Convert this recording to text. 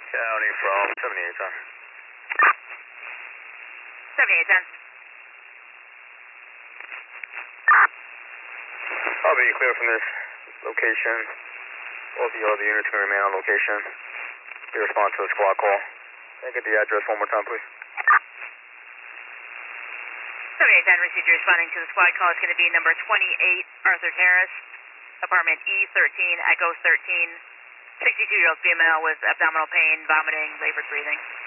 County from 7810. 7810. I'll be clear from this location. Both the other units can remain on location. Be respond to a squad call. Can I get the address one more time, please? 7810, received. You're responding to the squad call. It's going to be number 28 Arthur Terrace, apartment E13, Echo 13. 62-year-old female with abdominal pain, vomiting, labored breathing.